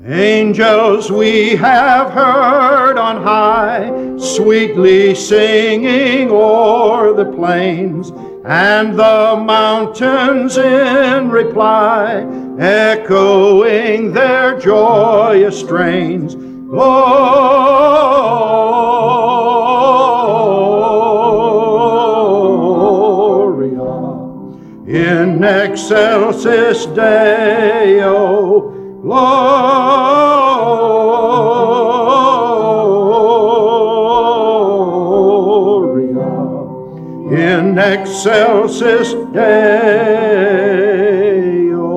Angels we have heard on high, sweetly singing o'er the plains, and the mountains in reply, echoing their joyous strains. Gloria in excelsis Deo. Gloria in excelsis Deo.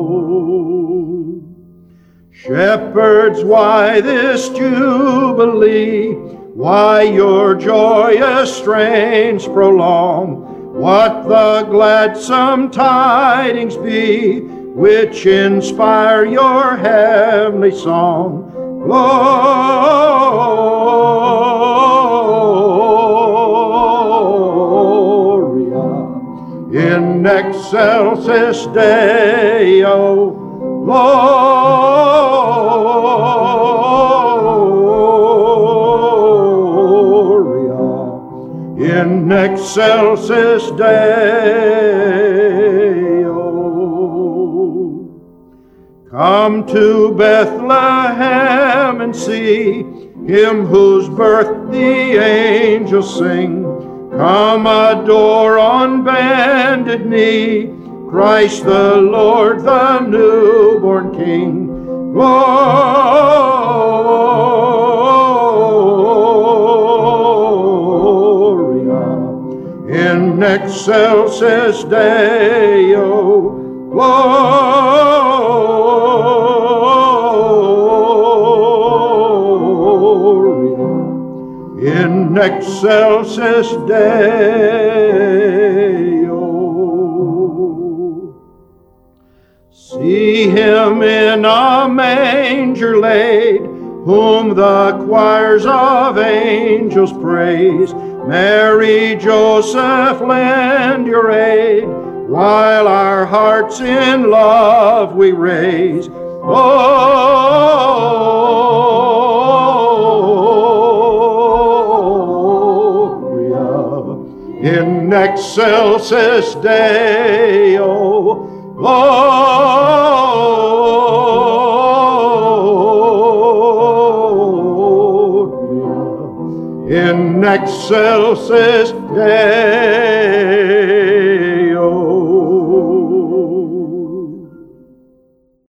Shepherds, why this jubilee? Why your joyous strains prolong? What the gladsome tidings be which inspire your heavenly song? Gloria in excelsis Deo. Gloria in excelsis Deo. Come to Bethlehem and see him whose birth the angels sing. Come adore on bended knee Christ the Lord, the newborn King. Gloria in excelsis Deo. Gloria in excelsis Deo. See him in a manger laid, whom the choirs of angels praise. Mary, Joseph, lend your aid, while our hearts in love we raise. Gloria in excelsis Deo. Gloria in excelsis Deo.